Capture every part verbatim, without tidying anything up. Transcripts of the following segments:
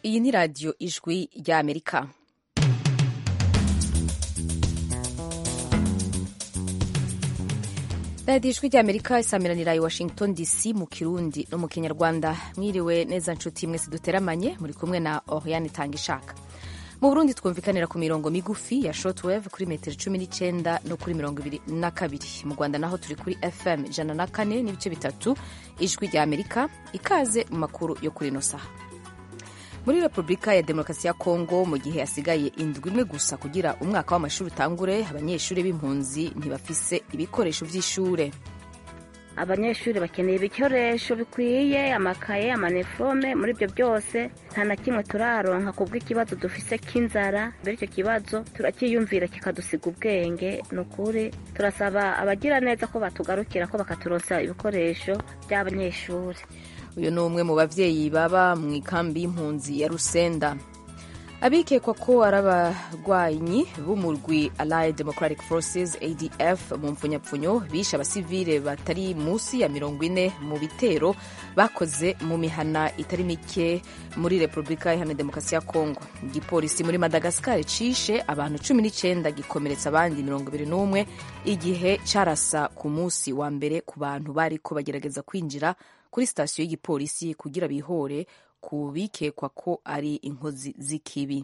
Iyi ni radiyo ijwi ry'Amerika. radiyo ijwi ry'Amerika isamiranira i Washington D C mu Kirundi no mu Kinyarwanda. Mwiriwe neza nshuti mwese duteramanye, muri kumwe na Oriane Tangishaka. Mu Burundi twumvikanira ku mirongo migufi ya shortwave kuri metero cumi n'icenda no kuri mirongo ibiri na kabiri. Mu Rwanda naho turi kuri F M ijana na kane n'ibice bitatu ijwi ry'Amerika. Ikaze mu makuru yo kuri ino saha. Muri Repubulika ya Demokarasi ya Kongo, mu gihe hasigaye indwi imwe gusa kugira umwaka w'amashuri utangure, abanyeshuri b'impunzi ntibafise ibikoresho vy'ishure. Abanyeshuri bakeneye ibikoresho bikwiye, amakaye, amanefome. Muri ibyo byose nta na kimwe turaronka kubw'ikibazo dufise k'inzara. Mbere icyo kibazo turakiyumvira kikadusiga ubwenge. Ni ukuri turasaba abagira neza ko batugarukira ko bakaturonsa ibikoresho by'abanyeshuri. Uyu ni umwe mu bavyeyi baba mu ikambi y'impunzi ya Rusenda. Abikekwa ko ari abarwanyi b'umurwi Allied Democratic Forces A D F mu mpfunyapfunyo bishe abasivile batari musi ya mirongo ine mu bitero bakoze mu mihana itari mike muri Repubulika Iharanira Demokarasi ya Kongo. Igipolisi muri Madagascar cishe abantu cumi n'icenda gikomeretsa abandi mirongo ibiri n'umwe igihe carasa ku musi wa mbere ku bantu bariko bagerageza kwinjira kuri sitasiyo y'igipolisi kugira bihore ku bikekwa ko ari inkozi z'ikibi.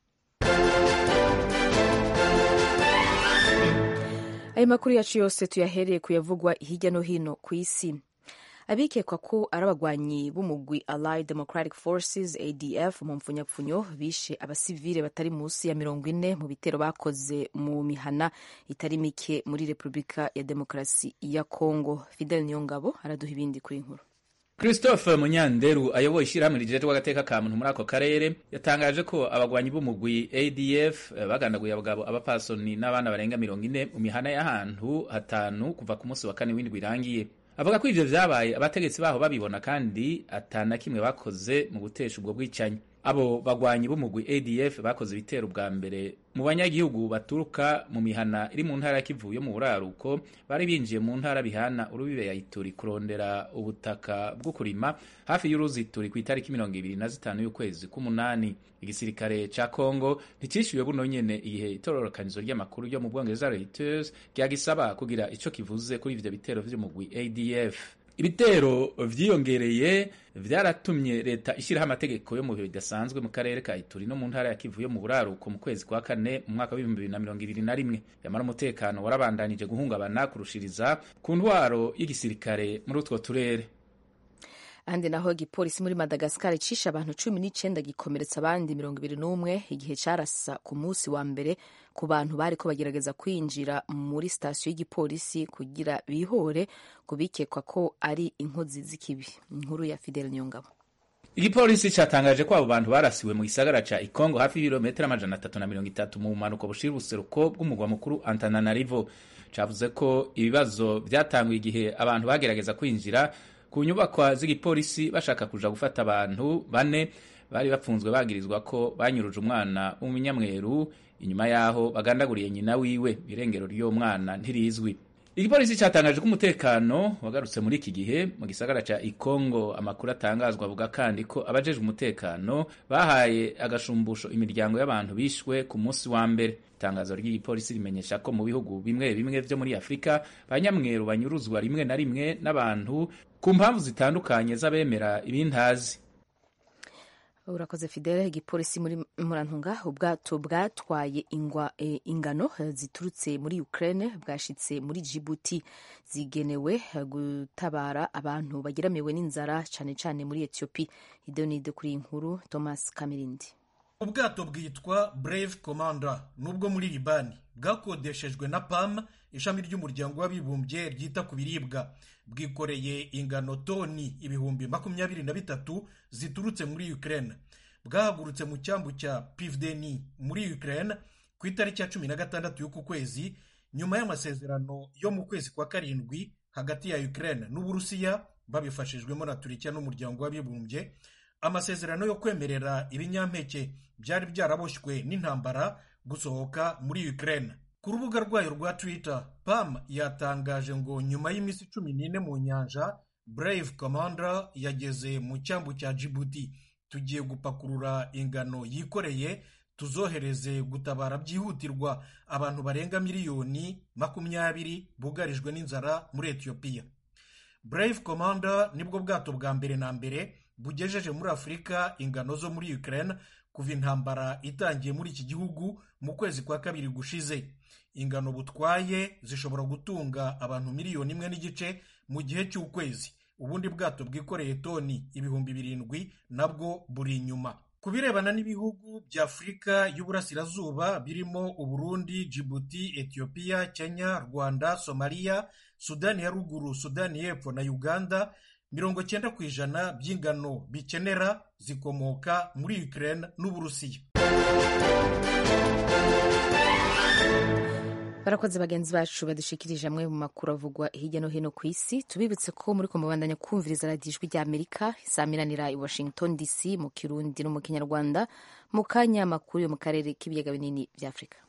Ayo makuru yacu yose tuyahereye kuyavugwa hirya no hino ku isi. Abikekwa ko ari abagwanyi b'umugwi Allied Democratic Forces A D F mu mpfunyapfunyo bishe abasivile batari musi ya mirongo ine mu bitero bakoze mu mihana itari mike muri Repubulika ya Demokarasi ya Kongo. Fidel Niyongabo araduha ibindi kuri inkuru. Christophe Munyanderu ayoboye ishyirahamwe rijejwe agateka ka muntu muri ako karere yatangaje ko abagwanyi b'umugwi A D F bagandaguye abagabo, abapasoni n'abana barenga mirongo ine mu mihana y'ahantu hatanu kuva ku munsi wa kane w'indwi irangiye. Avuga ko ivyo vyabaye abategetsi baho babibona kandi atana kimwe bakoze mu gutesha ubwo bwicanyi. Abo bagwanyi b'umugwi A D F bakoze ibitero bwa mbere mu banyagihugu baturuka mu mihana iri mu ntara ya Kivu yo mu buraruko, bari binjiye mu ntara bihana urubibe ya Ituri kurondera ubutaka bwo kurima hafi y'uruzi Ituri ku itariki mirongo ibiri na zitanu y'ukwezi k'umunani. Igisirikare ca Kongo nticishyuwe buno nyene igihe itororokanizo ry'amakuru yo mu Bwongereza Reuters ryagisaba kugira ico kivuze kuri ivyo bitero vy'umugwi A D F. Ibitero vyiyongereye vyaratumye leta ishiraho amategeko yo mu bihe bidasanzwe mu karere ka Ituri no mu ntara ya Kivu yo mu buraruko mu kwezi kwa kane mu mwaka w'ibihumbi bibiri na mirongo ibiri na rimwe. Yamara umutekano warabandanije guhungabana kurushiriza ku ntwaro y'igisirikare muri utwo turere. Andi naho igipolisi muri Madagascar cishe abantu cumi n'icenda gikomeretsa abandi mirongo ibiri n'umwe igihe carasa ku musi wa mbere ku bantu bariko bagerageza kwinjira muri sitasiyo y'igipolisi kugira bihore ku bikekwa ko ari inkozi z'ikibi. Inkuru ya Fidel Nyongabo. Igipolisi catangaje ko abo bantu barasiwe mu gisagara ca Ikongo hafi y'ibirometero amajana atatu na mirongo itatu mu bumanuko bushira ubuseruko bw'umugwa mukuru Antananarivo. Cavuze ko ibibazo vyatanguye igihe abantu bagerageza kwinjira ku nyubakwa z'igipolisi bashaka kuja gufata abantu bane bari bapfunzwe bagirizwa ko banyuruje umwana w'umunyamweru, inyuma yaho bagandaguriye nyina wiwe. Irengero ry'uwo mwana ntirizwi. Igipolisi catangaje ko umutekano wagarutse muri iki gihe mu gisagara ca Ikongo. Amakuru atangazwa avuga kandi ko abajejwe umutekano bahaye agashumbusho imiryango y'abantu bishwe ku munsi wa mbere. Itangazo ry'igipolisi rimenyesha ko mu bihugu bimwe bimwe vyo muri Afrika abanyamweru banyuruzwa rimwe na rimwe n'abantu ku mpamvu zitandukanye z'abemera ibintazi. Urakoze Fidele. Igipolisi muri Murantunga ubwato bwatwaye ingwa e, ingano ziturutse muri Ukraine bwashitse muri Djibouti zigenewe gutabara abantu bagiramiwe n'inzara cane cane muri Ethiopia. Idonide kuri inkuru Thomas Kamirindi. Ubwato bwitwa Brave Commander nubwo muri Libani bwakodeshejwe na P A M, ishami ry'umuryango w'abibumbye ryita ku biribwa. Bwikoreye ingano toni ibihumbi makumyabiri na bitatu ziturutse muri Ukraine. Bwahagurutse mu cyambu cya Pivdeni muri Ukraine ku itariki ya cumi na gatandatu y'uku kwezi, nyuma y'amasezerano yo mu kwezi kwa karindwi hagati ya Ukraine n'Uburusiya babifashijwemo na Turkiya n'umuryango w'abibumbye. Amasezerano yo kwemerera ibinyampeke byari byaraboshywe n'intambara gusohoka muri Ukraine. Ku rubuga rwayo rwa Twitter, P A M yatangaje ngo nyuma y'iminsi cumi n'ine mu nyanja, Brave Commander yageze mu cyambu cya Djibouti. tugiye gupakurura ingano yikoreye tuzohereze gutabara byihutirwa abantu barenga miliyoni makumyabiri bugarijwe n'inzara muri Ethiopia. Brave Commander nibwo bwato bwa mbere na mbere bugejeje muri Afurika ingano zo muri Ukraine kuva intambara itangiye muri iki gihugu mu kwezi kwa kabiri gushize. Ingano butwaye zishobora gutunga abantu miliyoni imwe n'igice mu gihe cy'ukwezi. Ubundi bwato bwikoreye toni ibihumbi birindwi nabwo buri inyuma. Ku birebana n'ibihugu bya Afurika y'Uburasirazuba birimo Uburundi, Djibouti, Ethiopia, Kenya, Rwanda, Somalia, Sudani ya Ruguru, Sudani y'Epfo na Uganda, mirongo cyenda ku ijana by'ingano bikenera zikomoka muri Ukraine n'Uburusiya. Barakoze bagenzi bacu badushikirije amwe mu makuru avugwa hirya no hino ku isi. Tubibutse ko muri ko mubandanya kumviriza radiyo ijwi rya Amerika isaamiranira i Washington D C mu Kirundi no mu Kinyarwanda. Mu kanya amakuru yo mu karere k'ibiyaga binini bya Afurika.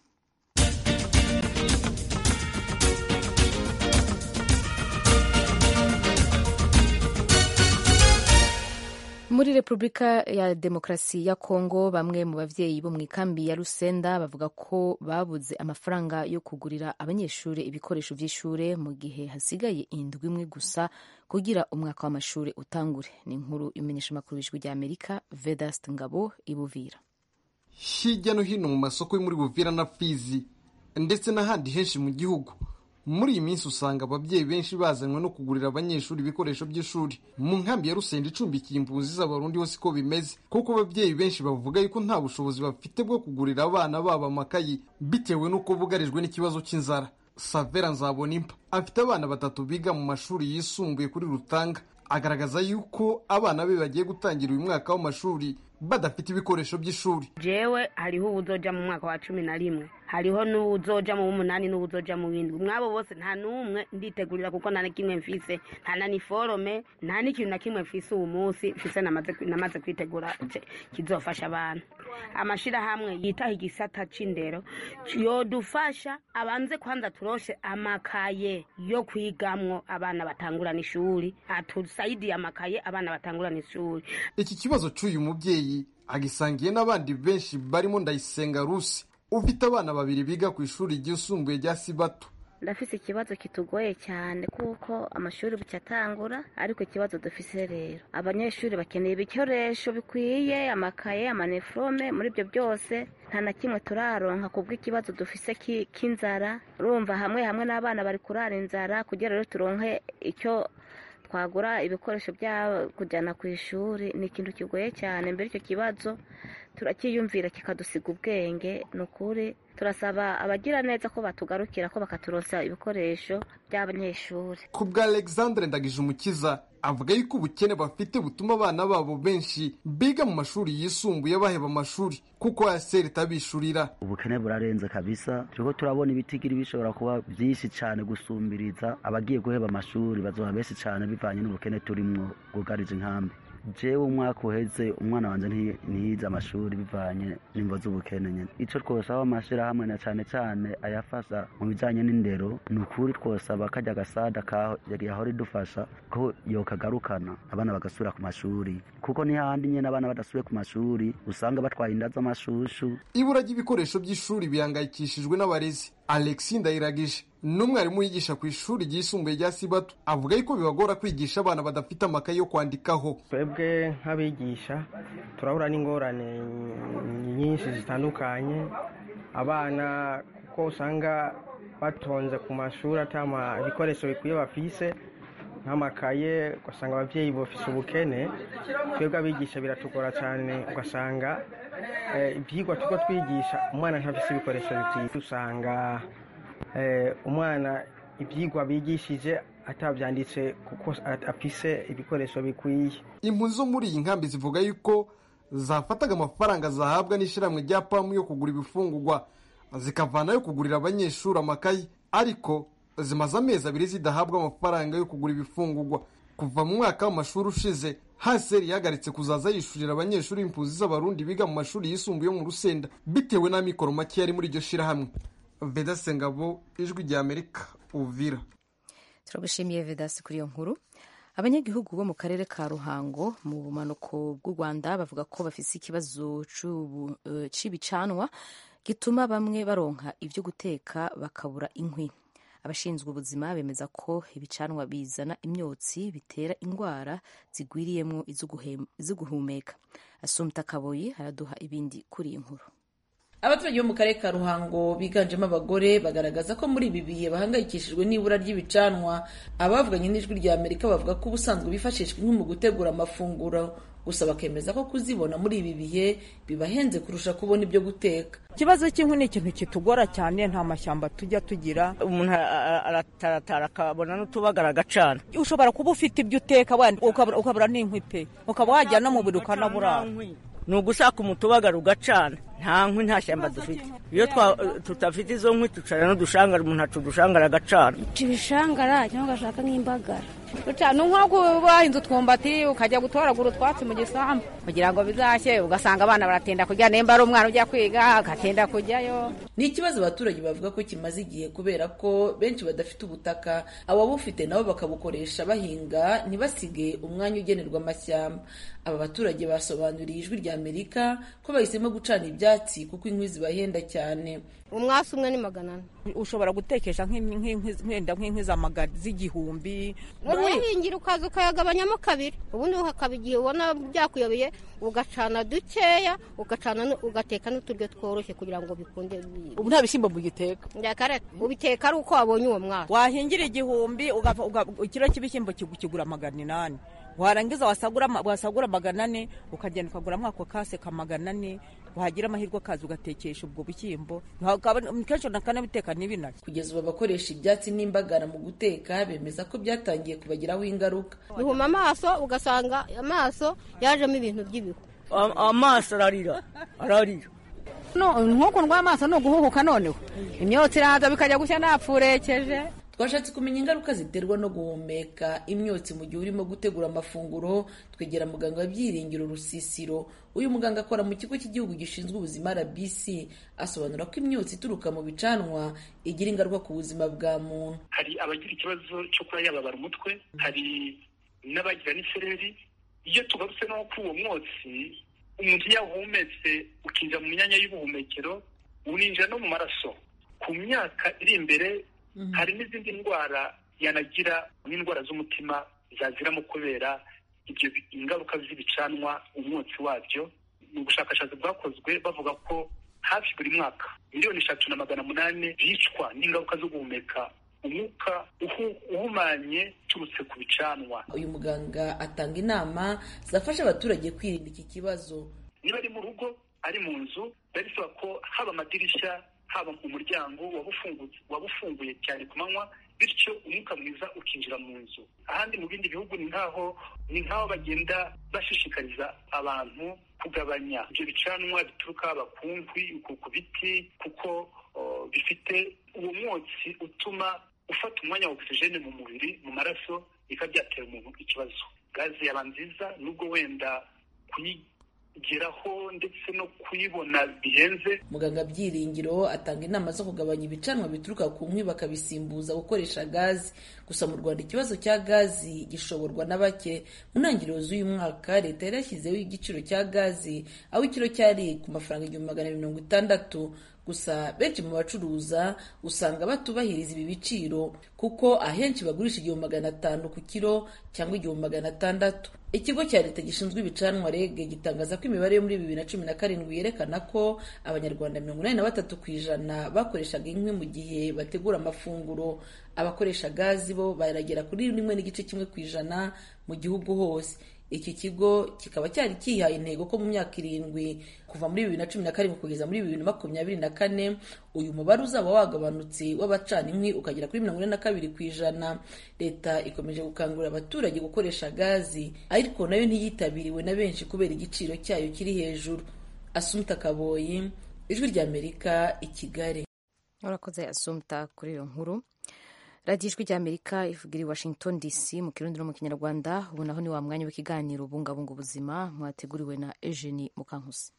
Muri Repubulika ya Demokarasi ya Kongo, bamwe mu bavyeyi bo mu ikambi ya Rusenda bavuga ko babuze amafaranga yo kugurira abanyeshuri ibikoresho vy'ishure mu gihe hasigaye indwi imwe gusa kugira umwaka w'amashure utangure. Ni inkuru imenyesha makuru y'ijwi rya Amerika Vedast Ngabo ibuvira. Hirya no hino mu masoko yo muri Buvira na Fizi ndetse n'ahandi henshi mu gihugu, muri iyi minsi usanga ababyeyi benshi bazanwe no kugurira abanyeshuri ibikoresho by'ishuri. Mu nkambi ya Rusenda icumbikiye impunzi z'abarundi hose ko bimeze, kuko ababyeyi benshi bavuga yuko nta bushobozi bafite bwo kugurira abana babo amakayi bitewe n'uko bugarijwe n'ikibazo cy'inzara. Savera Nzabonimpa afite abana batatu biga mu mashuri yisumbuye kuri Rutanga, agaragaza yuko abana be bagiye gutangira uyu mwaka w'amashuri badafite ibikoresho by'ishuri. Jewe hariho uzoja mu mwaka wa cumi na rimwe, hariho n'uzoja mu w'umunani n'uzoja mu w'indwi. Mwabo bose nta numwe nditegurira kuko nta kimwe mfise, nta na niforome, nta n'ikintu na kimwe mfise uwo munsi mfise namaze namaze kwitegura kizofasha abantu. Amashira hamwe yitaha igisata c'indero yo dufasha abanze kwanza turoshe amakaye yo kwigamwo abana batangura n'ishuri, atusaidiye amakaye abana batangura n'ishuri. Iki kibazo cy'uyu mubyeyi agisangiye n'abandi benshi barimo Ndayisenga Rusi ufite abana babiri biga ku ishuri ryisumbuye rya Sibato. Ndafise ikibazo kitugoye cyane kuko amashuri bucyatangura, ariko ikibazo dufise rero abanyeshuri bakeneye ibikoresho bikwiye, amakaye, amanefrome. Muri byo byose nta na kimwe turaronka kubwo ikibazo dufise k'inzara. Urumva hamwe hamwe n'abana bari kurara inzara kugira rero turonke icyo twagura ibikoresho bya kujyana ku ishuri. Ni ikintu kigoye cyane. Mbere icyo kibazo turakiyumvira kikadusiga ubwenge. Ni ukuri turasaba abagira neza ko batugarukira ko bakaturonsa ibikoresho by'abanyeshuri. Ku bwa Alexandre Ndagijumukiza avuga yuko ubukene bafite butuma abana babo benshi biga mu mashuri yisumbuye baheba amashuri kuko aseri tabishurira. Ubukene burarenze kabisa, turiko turabona ibitigiri bishobora kuba byinshi cyane gusumbiriza abagiye guheba amashuri bazoba benshi cyane bivanye n'ubukene turimwo bwugarije inkambi. Jewe umwaka uheze umwana wanje ntiyize amashuri bivanye n'imvo z'ubukene nyene. Ico twosaba amashira hamwe na cyane cyane ayafasha mu bijanye n'indero, ni ukuri twosaba kajya gasada ka yahora idufasha ko yokagarukana abana bagasubira ku mashuri, kuko ni handi nyene abana badasubiye ku mashuri usanga batwaye inda z'amashushu. Ibura ry'ibikoresho by'ishuri bihangayikishijwe n'abarezi. Alexis Ndayiragije n'umwarimu yigisha ku ishuri ryisumbuye rya Sibato avuga yuko bibagora kwigisha abana badafite amakaye yo kwandikaho. Twebwe nk'abigisha turahura n'ingorane nyinshi zitandukanye, abana kuko usanga batonze ku mashuri atama ibikoresho bikwiye bafise nk'amakaye, ugasanga ababyeyi bafise ubukene. Twebwe abigisha biratugora cyane, ugasanga ibyigwa tuko twigisha umwana ntafise ibikoresho bikwiye. Usanga umwana ibyigwa bigishije atabyanditse kuko afise ibikoresho bikwiye. Impunzi zo muri iyi nkambi zivuga yuko zafataga amafaranga zahabwa n'ishiramwe rya pamu yo kugura ibifungurwa zikavana yo kugurira abanyeshuri amakayi, ariko zimaze amezi abiri zidahabwa amafaranga yo kugura ibifungurwa. Kuva mu mwaka w'amashuri ushize haseri yahagaritse kuzaza yishurira abanyeshuri impunzi z'abarundi biga mu mashuri yisumbuye mu Rusenda bitewe n'amikoro make yari muri iryo shirahamwe. Vedase Ngabo, ijwi rya Amerika, Uvira. Turagushimiye Vedase kuri iyo nkuru. abanyagihugu bo mu karere ka Ruhango mu bumanuko bw'u Rwanda bavuga ko bafise ikibazo c'ibicanwa gituma bamwe baronka ivyo guteka bakabura inkwi. Abashinzwe ubuzima bemeza ko ibicanwa bizana imyotsi bitera indwara zigwiriyemwo izo guhumeka. Assumpta Kaboyi araduha ibindi kuri iyi nkuru. Abaturage bo mu karere ka Ruhango biganjemo abagore bagaragaza ko muri ibi bihe bahangayikishijwe n'ibura ry'ibicanwa. Abavuganye n'ijwi rya Amerika bavuga ko ubusanzwe bifashishwa inkwi mu gutegura amafunguro, gusa bakemeza ko kuzibona muri ibi bihe bibahenze kurusha kubona ibyo guteka. Ikibazo cy'inkwi ni ikintu kitugora cyane, nta mashyamba tujya tugira, umuntu arataratara akabona n'utubagara agacana. Ushobora kuba ufite ibyo uteka ukabura n'inkwi pe, ukaba wajya no mu biro ukanaburara. Ni ugushaka umutubagara ugacana, nta nkwi nta shyamba dufite. Iyo tutafite izo nkwi tucara n'udushangara, umuntu aca udushangara agacana. Ibishangara cyangwa ugashaka nk'imbagara. Ni nko wahinze utwumbati ukajya gutoragura utwatsi mu gisambu kugira ngo bizashye, ugasanga abana baratinda kujya, nimba ari umwana ujya kwiga agatinda kujyayo. Ni ikibazo abaturage bavuga ko kimaze igihe kubera ko benshi badafite ubutaka, ababufite nabo bakabukoresha bahinga ntibasige umwanya ugenerwa amashyamba. Aba baturage basobanuriye ijwi rya Amerika ko bahisemo gucana ibyatsi kuko inkwi zibahenda cyane. Umwasi umwe ni magana ane. Ushobora gutekesha nk'inkwi z'amagari z'igihumbi. Urahingira ukaza ukayagabanyamo kabiri, ubundi ukaba igihe ubona byakuyobeye ugacana dukeya, ugacana ugateka n'uturyo tworoshye kugira ngo bikunde. Ubu nta bishyimbo mugiteka. Ndakare ubiteka ari uko wabonye uwo mwasi. Wahingira igihumbi ikiro cy'ibishyimbo kigura magana inani. Warangiza wasagura wasagura magana ane ukagenda ukaguramo ako kase ka magana ane, wahagira amahirwe kazi ugatekesha ubwo bishyimbo, kenshi nakana biteka n'ibinari. Kugeza ubu abakoresha ibyatsi n'imbagara mu guteka bemeza ko byatangiye kubagiraho ingaruka. Bihuma amaso, ugasanga amaso yajemo ibintu by'ibihu. Amaso ararira ararira no nkuko ndwa amaso no guhuhuka noneho imyotsi iraza bikajya gushya napfurekeje. Twashatse kumenya ingaruka ziterwa no guhumeka imyotsi mu gihe urimo gutegura amafunguro. Twegera muganga w'Ibyiringiro Rusisiro. Uyu muganga akora mu kigo cy'igihugu gishinzwe ubuzima R B C, asobanura ko imyotsi ituruka mu bicanwa igira ingaruka ku buzima bwa muntu. Hari abagira ikibazo cyo kuba yababara umutwe, hari n'abagira n'isereri. Iyo tugarutse no ku uwo mwotsi, umuntu yahumetse ukinjira mu myanya y'ubuhumekero, uninjira no mu maraso. Ku myaka iri imbere hari n'izindi ndwara yanagira, n'indwara z'umutima zaziramo kubera ibyo ingaruka z'ibicanwa umwotsi wabyo. Mu bushakashatsi bwakozwe bavuga ko hafi buri mwaka miliyoni eshatu na magana munani bicwa n'ingaruka zo guhumeka umwuka uhumanye turutse ku bicanwa. Uyu muganga atanga inama zafasha abaturage kwirinda iki kibazo. Niba ari mu rugo, ari mu nzu, birisaba ko haba amadirishya haba umuryango wabufunguye cyane ku manywa, bityo umwuka mwiza ukinjira mu nzu. Ahandi mu bindi bihugu ni nkaho ni nkaho bagenda bashishikariza abantu kugabanya ibyo bicanwa bituruka haba ku nkwi, ku biti, kuko bifite uwo mwotsi utuma ufata umwanya wa ogisijene mu mubiri, mu maraso, bikaba byatera umuntu ikibazo. Gaze yaba nziza nubwo wenda kuyi geraho ndetse no kuyibona bihenze. Muganga Byiringiro atanga inama zo kugabanya ibicanwa bituruka ku nkwi bakabisimbuza gukoresha gazi. Gusa mu Rwanda ikibazo cya gazi gishoborwa na bake. Mu ntangiriro z'uyu mwaka leta yarashyizeho igiciro cya gazi aho ikiro cyari ku mafaranga igihumbi magana mirongo itandatu. Gusa benshi mu bacuruza usanga batubahiriza ibi biciro kuko ahenshi bagurisha igihumbi magana atanu ku kiro cyangwa igihumbi magana atandatu. Ikigo cya leta gishinzwe ibicanwa R E G gitangaza ko imibare yo muri bibiri na cumi na karindwi yerekana ko abanyarwanda mirongo inani na batatu ku ijana bakoreshaga inkwi mu gihe bategura amafunguro. Abakoresha gazi bo baragera kuri rimwe n'igice kimwe ku ijana mu gihugu hose. Iki kigo kikaba cyari kihaye intego ko mu myaka irindwi kuva muri bibiri na cumi na karindwi kugeza muri bibiri na makumyabiri na kane uyu mubare uzaba wagabanutse w'abacana inkwi ukagera kuri mirongo ine na kabiri ku ijana. Leta ikomeje gukangurira abaturage gukoresha gazi, ariko nayo ntiyitabiriwe na benshi kubera igiciro cyayo kiri hejuru. Assumpta Kaboyi, Ijwi rya Amerika, i Kigali. Urakoze Assumpta kuri iyo nkuru. Radio Ijwi rya Amerika ivugira i Washington D C mu Kirundi no mu Kinyarwanda. Ubu naho ni wa mwanya w'ikiganiro bungabunga ubuzima mwateguriwe na Eugenie Mukankusi.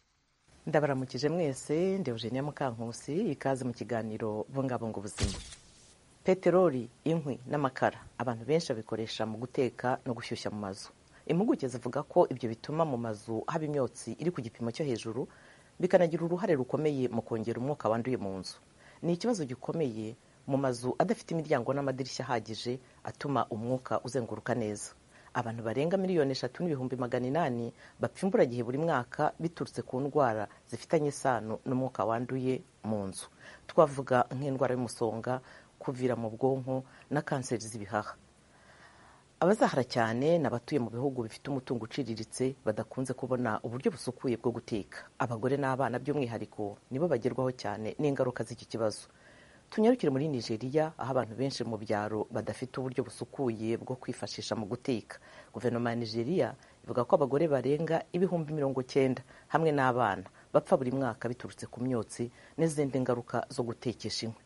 Ndabaramukije mwese, ndi Eugenie Mukankusi, ikaze mu kiganiro bungabunga ubuzima. peteroli, inkwi n'amakara abantu benshi babikoresha mu guteka no gushyushya mu mazu. Impuguke zivuga ko ibyo bituma mu mazu haba imyotsi iri ku gipimo cyo hejuru, bikanagira uruhare rukomeye mu kongera umwuka wanduye mu nzu. Ni ikibazo gikomeye mu mazu adafite imiryango n'amadirishya ahagije atuma umwuka uzenguruka neza. Abantu barenga miliyoni eshatu n'ibihumbi magana inani bapfa imburagihe buri mwaka biturutse ku ndwara zifitanye isano n'umwuka wanduye mu nzu. Twavuga nk'indwara y'umusonga, kuvira mu bwonko na kanseri z'ibihaha. Abazahara cyane n'abatuye mu bihugu bifite umutungo uciriritse badakunze kubona uburyo busukuye bwo guteka. Abagore n'abana by'umwihariko nibo bagerwaho cyane n'ingaruka z'iki kibazo. Tunyarukire muri Nigeria, aho abantu benshi mu byaro badafite uburyo busukuye bwo kwifashisha mu guteka. Guverinoma ya Nigeria ivuga ko abagore barenga ibihumbi mirongo cyenda hamwe n'abana bapfa buri mwaka biturutse ku myotsi n'izindi ngaruka zo gutekesha inkwi.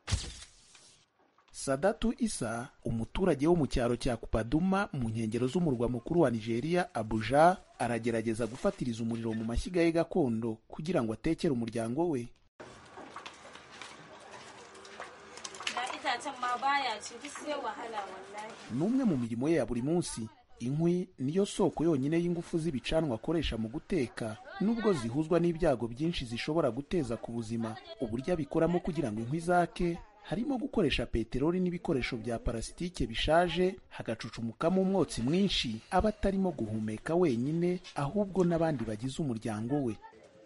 Sadatu Isa, umuturage wo mu cyaro cya Kupaduma mu nkengero z'umurwa mukuru wa Nigeria Abuja, aragerageza gufatiriza umuriro mu mashyiga ye gakondo kugira ngo atekere umuryango we. N'umwe mu mirimo ye ya buri munsi. Inkwi niyo soko yonyine y'ingufu z'ibicanwa akoresha mu guteka, nubwo zihuzwa n'ibyago byinshi zishobora guteza ku buzima. Uburyo abikoramo kugira ngo inkwi zake harimo gukoresha peteroli n'ibikoresho bya parasitike bishaje, hagacucumukamo umwotsi mwinshi aba atarimo guhumeka wenyine, ahubwo n'abandi bagize umuryango we.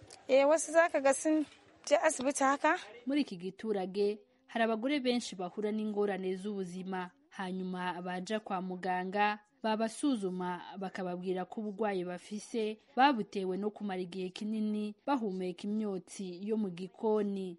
Muri iki giturage hari abagore benshi bahura n'ingorane z'ubuzima, hanyuma baja kwa muganga babasuzuma bakababwira ko uburwayi bafise babutewe no kumara igihe kinini bahumeka imyotsi yo mu gikoni.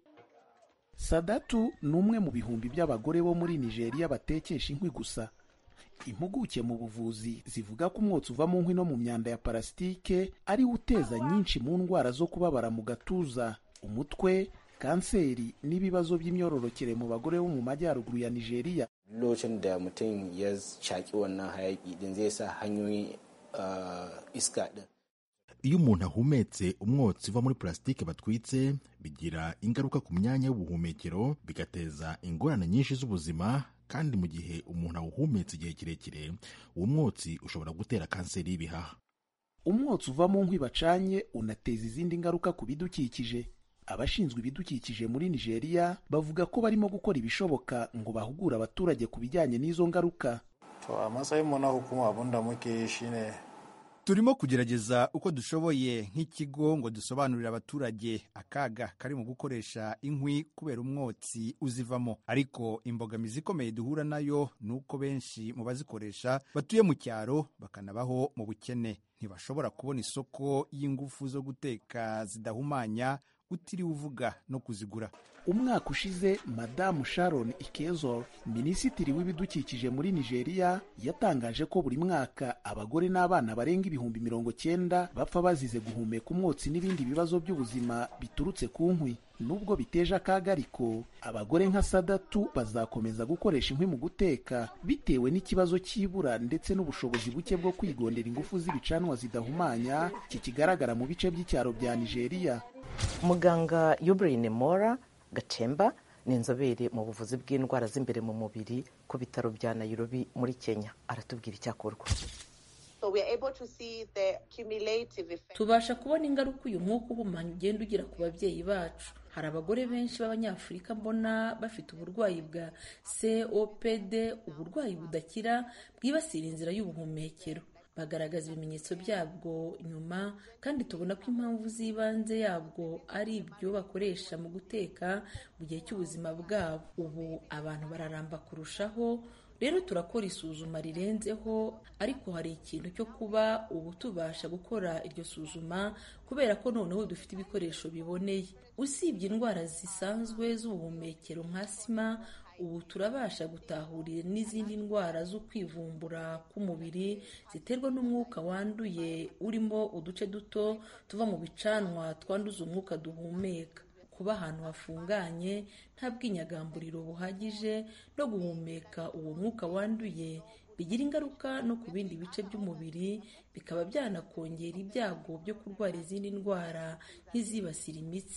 Sadatu ni umwe mu bihumbi by'abagore bo muri Nigeria batekesha inkwi gusa. Impuguke mu buvuzi zivuga ko umwotsi uva mu nkwi no mu myanda ya parasitike ari uteza nyinshi mu ndwara zo kubabara mu gatuza, umutwe, kanseri n'ibibazo by'imyororokere mu bagore bo mu majyaruguru ya Nigeria. Lokacin da mutum ya shaki wannan hayaki din zai sa hanyoyin iska din. Iyo umuntu ahumetse umwotsi uva muri plastique batwitse bigira ingaruka ku myanya y'ubuhumekero, bigateza ingorane nyinshi z'ubuzima, kandi mu gihe umuntu awuhumetse igihe kirekire uwo mwotsi ushobora gutera kanseri y'ibihaha. Umwotsi uva mu nkwi bacanye unateza izindi ngaruka ku bidukikije. Abashinzwe ibidukikije muri Nigeria bavuga ko barimo gukora ibishoboka ngo bahugure abaturage ku bijyanye n'izo ngaruka. To a matsayin mu na hukuma abunda muke shine turimo kugerageza uko dushoboye nk'ikigo ngo dusobanurire abaturage akaga kari mu gukoresha inkwi kubera umwotsi uzivamo. Ariko imbogamizi ikomeye duhura nayo nuko benshi mu bazikoresha batuye mu cyaro bakanabaho mu bukene, ntibashobora kubona isoko y'ingufu zo guteka zidahumanya utiriwe uvuga no kuzigura. Umwaka ushize Madamu Sharon Ikezo, minisitiri w'ibidukikije muri Nigeria, yatangaje ko buri mwaka abagore n'abana barenga ibihumbi mirongo cyenda bapfa bazize guhumeka umwotsi n'ibindi bibazo by'ubuzima biturutse ku nkwi. Nubwo biteje akaga ariko abagore nka Sadatu bazakomeza gukoresha inkwi mu guteka bitewe n'ikibazo cy'ibura ndetse n'ubushobozi buke bwo kwigondera ingufu z'ibicanwa zidahumanya kikigaragara mu bice by'icyaro bya Nigeria. Muganga Yubrine Mora Gachemba ni inzobere mu buvuzi bw'indwara z'imbere mu mubiri ku bitaro bya Nairobi muri Kenya. Aratubwira icyakorwa. Tubasha kubona ingaruka uyu mwuka uhumanya ugenda ugira ku babyeyi bacu. Hari abagore benshi b'Abanyafurika mbona bafite uburwayi bwa C O P D, uburwayi budakira bwibasira inzira y'ubuhumekero. Bagaragaza ibimenyetso byabwo nyuma, kandi tubona ko impamvu z'ibanze yabwo ari ibyo bakoresha mu guteka mu gihe cy'ubuzima bwabo. Ubu abantu bararamba kurushaho, rero turakora isuzuma rirenzeho, ariko hari ikintu cyo kuba ubu tubasha gukora iryo suzuma kubera ko noneho dufite ibikoresho biboneye. Usibye indwara zisanzwe z'ubuhumekero nka asima, ubu turabasha gutahurira n'izindi ndwara zo kwivumbura k'umubiri ziterwa n'umwuka wanduye urimo uduce duto tuva mu bicanwa twanduza umwuka duhumeka. Kuba ahantu hafunganye, nta bwinyagamburiro buhagije no guhumeka uwo mwuka wanduye bigira ingaruka no ku bindi bice by'umubiri, bikaba byanakongera ibyago byo kurwara izindi ndwara nk'izibasira imitsi.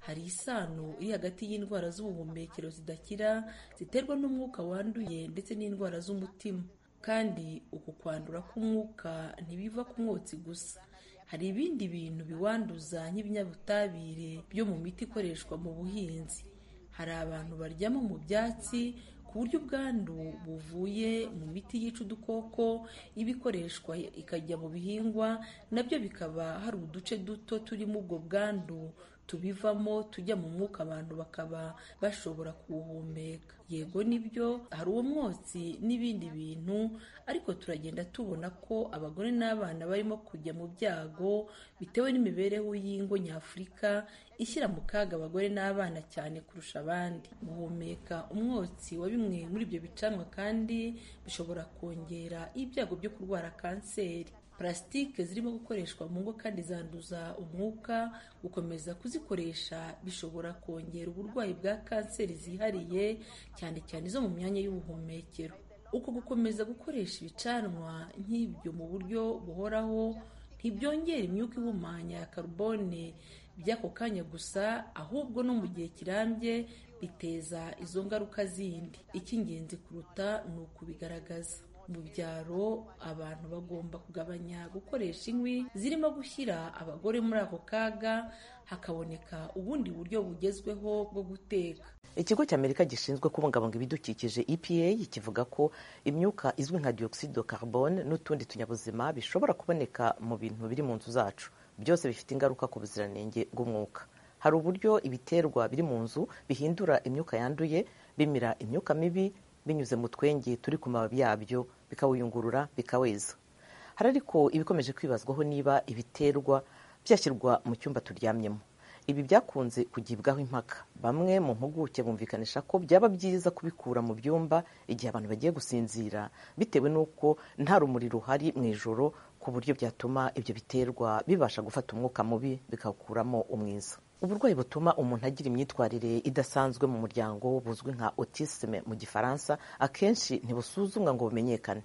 hari isano iri hagati y'indwara z'ubuhumekero zidakira ziterwa n'umwuka wanduye ndetse n'indwara z'umutima. Kandi uku kwandura k'umwuka ntibiva ku mwotsi gusa, hari ibindi bintu biwanduza nk'ibinyabutabire byo mu miti ikoreshwa mu buhinzi. Hari abantu baryama mu byatsi ku buryo ubwandu buvuye mu miti yica udukoko iba ikoreshwa ikajya mu bihingwa nabyo bikaba hari uduce duto turimo ubwo bwandu tubivamo tujya mu mwuka abantu bakaba bashobora kuwuhumeka. Yego nibyo hari uwo mwotsi n'ibindi bintu, ariko turagenda tubona ko abagore n'abana barimo kujya mu byago bitewe n'imibereho y'ingo nyafurika ishyira mu kaga abagore n'abana cyane kurusha abandi. Guhumeka umwotsi wa bimwe muri ibyo bicanwa kandi bishobora kongera ibyago byo kurwara kanseri. Plastique zirimo gukoreshwa mu ngo kandi zanduza umwuka, gukomeza kuzikoresha bishobora kongera uburwayi bwa kanseri zihariye cyane cyane zo mu myanya y'ubuhumekero. Uko gukomeza gukoresha ibicanwa nk'ibyo mu buryo buhoraho ntibyongera imyuka ihumanya ya carbone by'ako kanya gusa, ahubwo no mu gihe kirambye biteza izo ngaruka zindi. Icy'ingenzi kuruta ni ukubigaragaza. Mu byaro abantu bagomba kugabanya gukoresha inkwi zirimo gushyira abagore muri ako kaga, hakaboneka ubundi buryo bugezweho bwo guteka. Ikigo cy'Amerika gishinzwe kubungabunga ibidukikije E P A kivuga ko imyuka izwi nka dioxide de carbone n'utundi tunyabuzima bishobora kuboneka mu bintu biri mu nzu zacu, byose bifite ingaruka ku buziranenge bw'umwuka. Hari uburyo ibiterwa biri mu nzu bihindura imyuka yanduye, bimira imyuka mibi binyuze mu twenge turi ku mababi yabyo, bikawuyungurura bikaweza. Hari ariko ibikomeje kwibazwaho niba ibiterwa byashyirwa mu cyumba turyamyemo. Ibi byakunze kugibwaho impaka. Bamwe mu mpuguke bumvikanisha ko byaba byiza kubikura mu byumba igihe abantu bagiye gusinzira, bitewe n'uko nta rumuri ruhari mu ijoro, ku buryo byatuma ibyo biterwa bibasha gufata umwuka mubi bikawukuramo umwiza. Uburwayi butuma umuntu agira imyitwarire idasanzwe mu muryango buzwi nka autisme mu Gifaransa akenshi ntibusuzumwa ngo bumenyekane.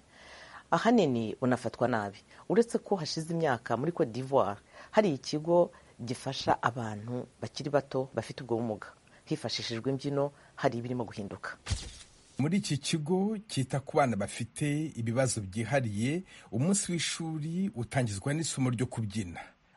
Ahanini bunafatwa nabi. Uretse ko hashize imyaka muri Cote d'Ivoire hari ikigo gifasha abantu bakiri bato bafite ubwo bumuga. Hifashishijwe imbyino hari ibirimo guhinduka. Muri iki kigo cyita ku bana bafite ibibazo byihariye, umunsi w'ishuri utangizwa n'isomo ryo kubyina.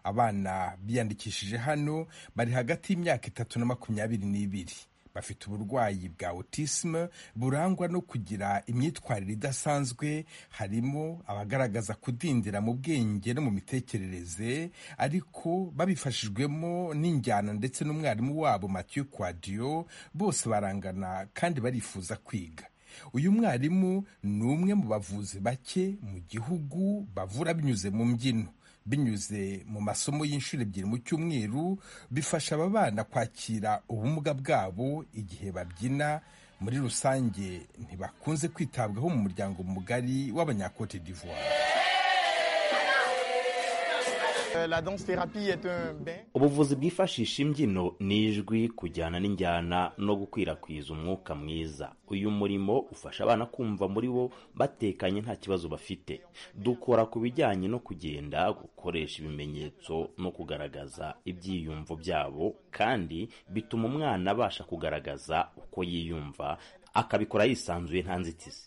Abana biyandikishije hano bari hagati y'imyaka itatu na makumyabiri n'ibiri. Bafite uburwayi bwa autisme burangwa no kugira imyitwarire idasanzwe, harimo abagaragaza kudindira mu bwenge no mu mitekerereze, ariko babifashijwemo n'injyana ndetse n'umwarimu wabo Mathieu Quadio, bose barangana kandi barifuza kwiga. Uyu mwarimu ni umwe mu bavuzi bake mu gihugu bavura binyuze mu mbyino. Binyuze mu masomo y'inshuro ebyiri mu cyumweru, bifasha aba bana kwakira ubumuga bwabo igihe babyina. Muri rusange ntibakunze kwitabwaho mu muryango mugari w'Abanyakote d'Ivoire. Ubuvuzi bwifashisha imbyino n'ijwi kujyana n'injyana no gukwirakwiza umwuka mwiza. Uyu murimo ufasha abana kumva muri bo batekanye nta kibazo bafite. Dukora ku bijyanye no kugenda, gukoresha ibimenyetso no kugaragaza ibyiyumvo byabo, kandi bituma umwana abasha kugaragaza uko yiyumva, akabikora yisanzuye nta nzitizi.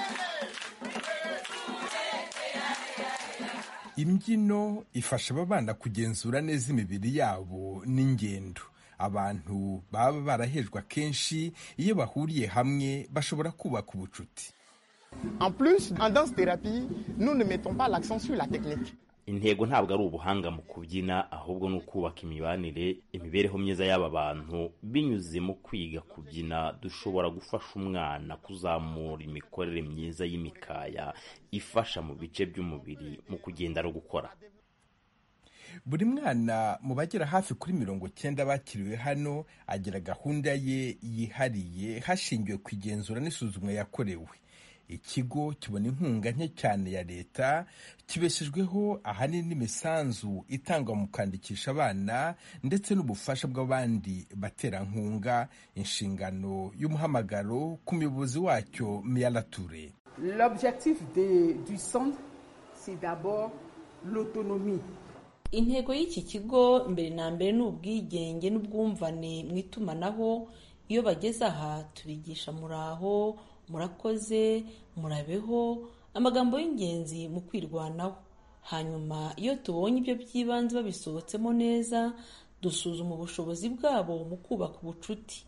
Imbyino ifasha aba bana kugenzura neza imibiri yabo n'ingendo. Abantu baba barahejwe akenshi iyo bahuriye hamwe bashobora kubaka ubucuti. En plus, en danse thérapie, nous ne mettons pas l'accent sur la technique. Intego ntabwo ari ubuhanga mu kubyina, ahubwo no kubaka imibanire, imibereho myiza y'aba bantu. Binyuze mu kwiga kubyina dushobora gufasha umwana kuzamura imikorere myiza y'imikaya ifasha mu bice by'umubiri mu kugenda no gukora. Buri mwana mu bagera hafi kuri mirongo cyenda bakiriwe hano agira gahunda ye yihariye hashingiwe ku igenzura n'isuzumwa yakorewe. Ikigo kibona inkunga nke cyane ya leta, kibeshejweho ahanini n'imisanzu itangwa mu kwandikisha abana ndetse n'ubufasha bw'abandi baterankunga. Inshingano y'umuhamagaro ku muyobozi wacyo Miala Touré. L'objectif de, du centre, c'est d'abord l'autonomie. intego y'iki kigo mbere na mbere ni ubwigenge n'ubwumvane mu itumanaho. Iyo bageze aha tubigisha muraho, murakoze, murabeho, amagambo y'ingenzi mu kwirwanaho. Hanyuma iyo tubonye ibyo by'ibanze babisohotsemo neza, dusuzuma ubushobozi bwabo mu kubaka ubucuti.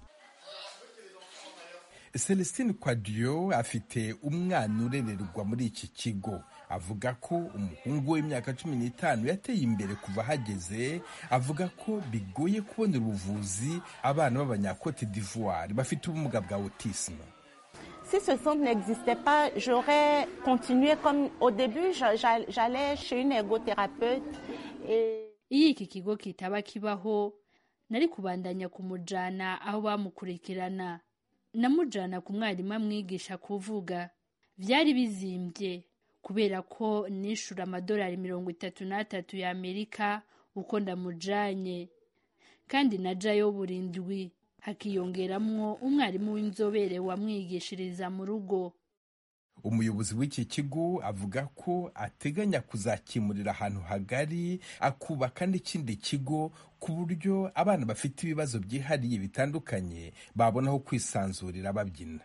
Celestine Quadio afite umwana urererwa muri iki kigo. Avuga ko umuhungu w'imyaka cumi n'itanu yateye imbere kuva hageze. Avuga ko bigoye kubonera ubuvuzi abana b'Abanyakote d'Ivoire bafite ubumuga bwa autisme. Si ce centre n'existait pas, j'aurais continué comme au début, j'allais chez une ergothérapeute. Iyo iki kigo kitaba kibaho, nari kubandanya kumujana aho bamukurikirana. Namujana ku mwarimu amwigisha kuvuga. Vyari bizimbye kubera ko nishura amadolari mirongo itatu n'atatu ya Amerika uko ndamujanye, kandi najayo burindwi, hakiyongeramwo umwarimu w'inzobere wamwigishiriza mu rugo. Umuyobozi w'iki kigo avuga ko ateganya kuzakimurira ahantu hagari, akubaka n'ikindi kigo ku buryo abana bafite ibibazo byihariye bitandukanye babonaho kwisanzurira babyina.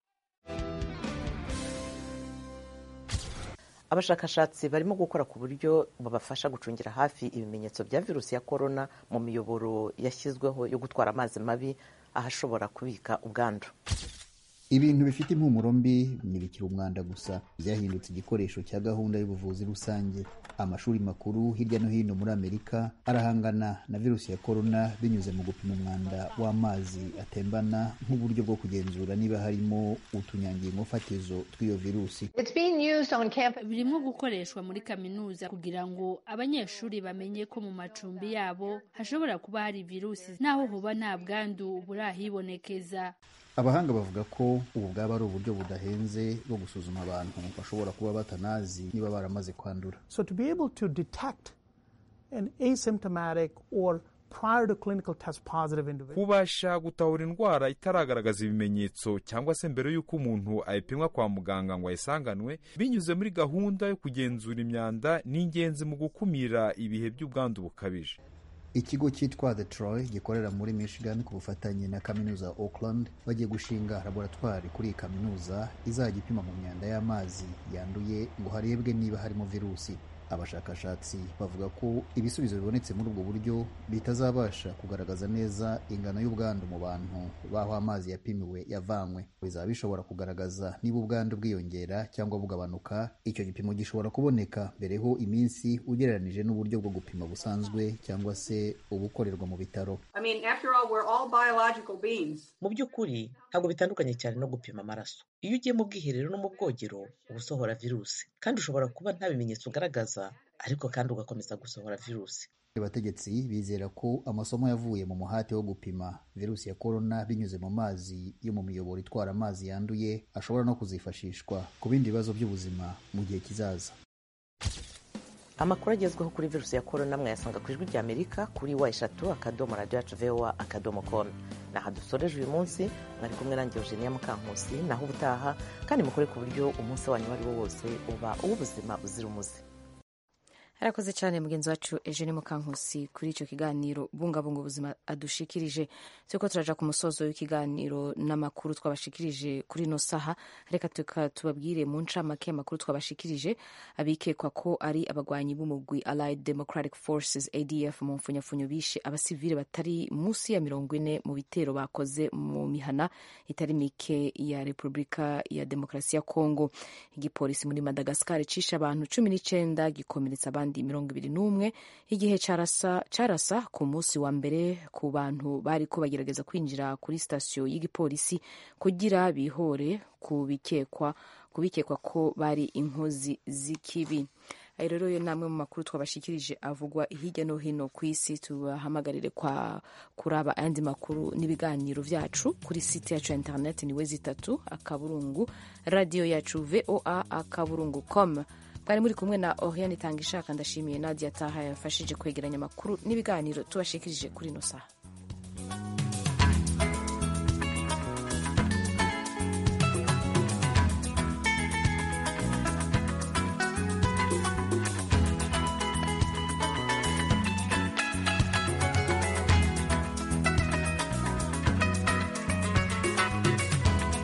Abashakashatsi barimo gukora ku buryo babafasha gucungira hafi ibimenyetso bya virusi ya korona mu miyoboro yashyizweho yo gutwara amazi mabi ahashobora kubika ubwandu. Ibintu bifite impumuro mbi ntibikiri umwanda gusa, byahindutse igikoresho cya gahunda y'ubuvuzi rusange. Amashuri makuru hirya no hino muri Amerika arahangana na virusi ya korona binyuze mu gupima umwanda w'amazi atembana nk'uburyo bwo kugenzura niba harimo utunyangingo fatizo tw'iyo virusi. Birimo gukoreshwa muri kaminuza kugira ngo abanyeshuri bamenye ko mu macumbi yabo hashobora kuba hari virusi naho hoba nta bwandu burahibonekeza. Abahanga bavuga ko ubu bwaba ari uburyo budahenze bwo gusuzuma abantu bashobora kuba batanazi niba baramaze kwandura. So to be able to detect an asymptomatic or prior to clinical test positive individual, kubasha gutahura indwara itaragaragaza ibimenyetso cyangwa se mbere y'uko umuntu ayipimwa kwa muganga ngo ayisanganwe, binyuze muri gahunda yo kugenzura imyanda, ni ingenzi mu gukumira ibihe by'ubwandu bukabije. Ikigo cyitwa The Troy gikorera muri Michigan ku bufatanye na kaminuza Oakland bagiye gushinga laboratwari kuri iyi kaminuza izajya ipima mu myanda y'amazi yanduye ngo harebwe niba harimo virusi. Abashakashatsi bavuga ko ibisubizo bibonetse muri ubwo buryo bitazabasha kugaragaza neza ingano y'ubwandu mu bantu baho amazi yapimiwe yavanywe. Bizaba bishobora kugaragaza niba ubwandu bwiyongera cyangwa bugabanuka. Icyo gipimo gishobora kuboneka mbereho iminsi ugereranije n'uburyo bwo gupima busanzwe cyangwa se ubukorerwa mu bitaro. I mean, after all, we're all biological beings. Mu by'ukuri ntabwo bitandukanye cyane no gupima amaraso. Iyo ugiye mu bwiherero no mu bwogero uba usohora virusi, kandi ushobora kuba nta bimenyetso ugaragaza ariko kandi ugakomeza gusohora virusi. Abategetsi bizera ko amasomo yavuye mu muhate wo gupima virusi ya korona binyuze mu mazi yo mu miyoboro itwara amazi yanduye ashobora no kuzifashishwa ku bindi bibazo by'ubuzima mu gihe kizaza. Amakuru agezweho kuri virusi ya korona mwayasanga ku ijwi ry'Amerika kuri wa eshatu akadomo radio yacu voa akadomo com. Naha dusoreje uyu munsi, mwari kumwe nanjye Eugenia Mukankusi. Naho ubutaha kandi mukore ku buryo umunsi wanyu wari wo wose uba uw'ubuzima uzira umuze. Harakoze cyane mugenzi wacu Eugenie Mukankusi kuri icyo kiganiro bungabunga ubuzima adushikirije. Tuko turaja ku musozo w'ikiganiro n'amakuru twabashikirije kuri no saha. Reka tuka tubabwire mu ncamake amakuru twabashikirije. Abikekwa ko ari abagwanyi b'umugwi Allied Democratic Forces A D F mu mfunyafunyo bishe abasivile batari musi ya mirongo ine mu bitero bakoze mu mihana itari mike ya Republika ya Demokrasi ya Kongo. Igipolisi muri Madagascar cisha abantu cumi n'icenda gikomeretsa abandi mirongo ibiri n'umwe igihe carasa carasa ku munsi wa mbere ku bantu bari ko bagerageza kwinjira kuri sitasiyo y'igipolisi kugira bihore kubikekwa kubikekwa ko bari inkozi z'ikibi. Ayo rero yo namwe mu makuru twabashikirije avugwa hirya no hino ku isi. Tubahamagarire kwa kuraba andi makuru n'ibiganiro vyacu kuri site yacu ya internet ni wezi tatu akaburungu radio yacu voa akaburungu com. Bari muri kumwe na Oriane Tangishaka. Ndashimiye Nadia Taha yafashije kwegeranya amakuru n'ibiganiro tubashikirije kuri no saha.